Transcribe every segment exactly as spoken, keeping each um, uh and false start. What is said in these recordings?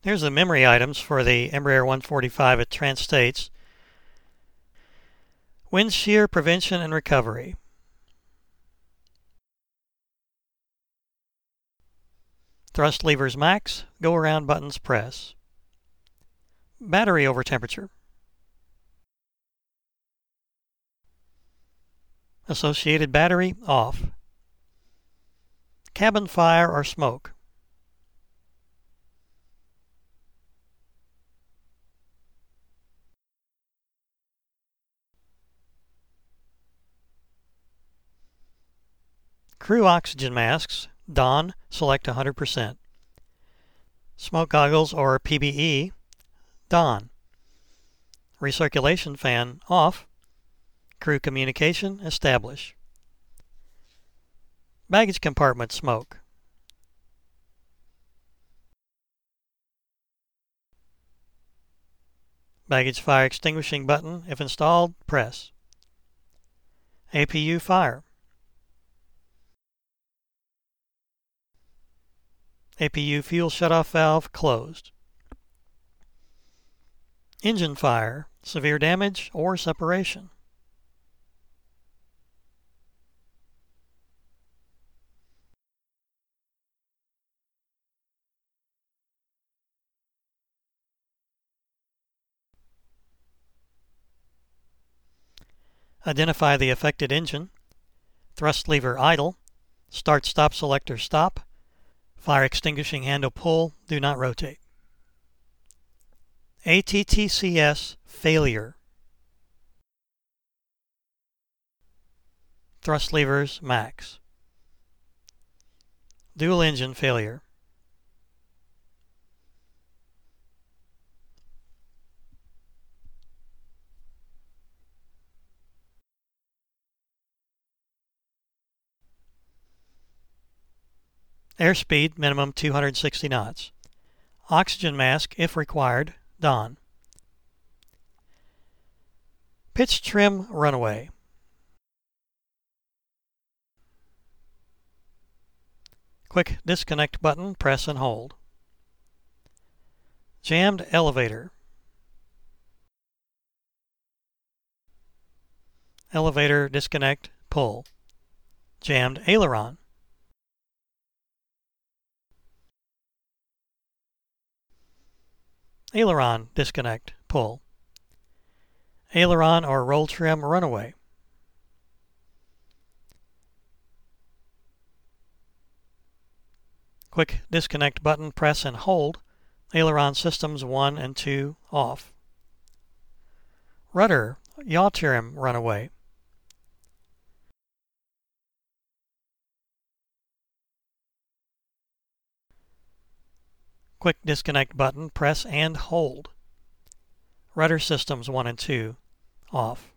Here's the memory items for the Embraer one forty-five at Trans-States. Wind shear prevention and recovery. Thrust levers max, go around buttons press. Battery over temperature. Associated battery off. Cabin fire or smoke. Crew oxygen masks, don, select one hundred percent. Smoke goggles or P B E, don. Recirculation fan off. Crew communication establish. Baggage compartment smoke. Baggage fire extinguishing button, if installed, press. A P U fire. A P U fuel shutoff valve closed. Engine fire, severe damage or separation. Identify the affected engine. Thrust lever idle. Start stop selector stop. Fire extinguishing handle pull, do not rotate. A T T C S failure. Thrust levers max. Dual engine failure. Airspeed minimum two hundred sixty knots. Oxygen mask, if required, don. Pitch trim runaway. Quick disconnect button, press and hold. Jammed elevator. Elevator disconnect, pull. Jammed aileron. Aileron disconnect, pull. Aileron or roll trim runaway. Quick disconnect button, press and hold. Aileron systems one and two off. Rudder, yaw trim runaway. Quick disconnect button, press and hold. Rudder systems one and two off.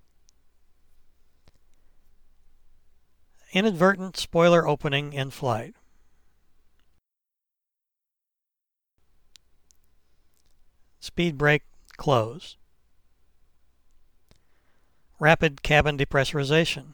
Inadvertent spoiler opening in flight. Speed brake close. Rapid cabin depressurization.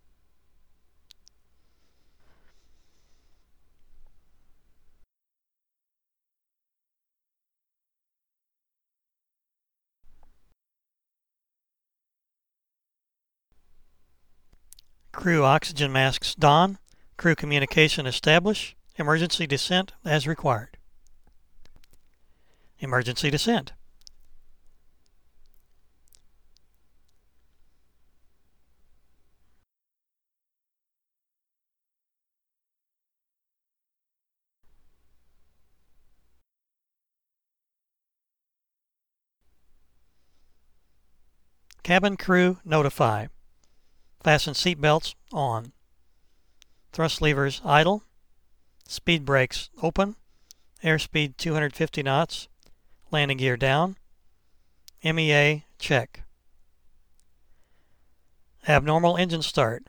Crew oxygen masks don. Crew communication establish. Emergency descent as required. Emergency descent. Cabin crew notify. Fasten seat belts on. Thrust levers idle. Speed brakes open. Airspeed two hundred fifty knots. Landing gear down. M E A check. Abnormal engine start.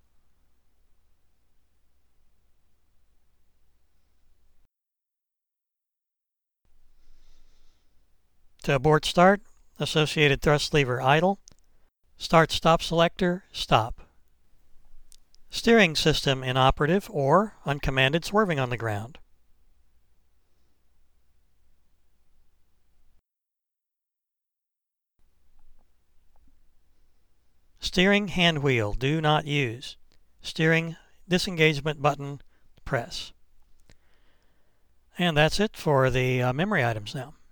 To abort start, associated thrust lever idle. Start stop selector stop. Steering system inoperative or uncommanded swerving on the ground. Steering hand wheel, do not use. Steering disengagement button, press. And that's it for the uh, memory items now.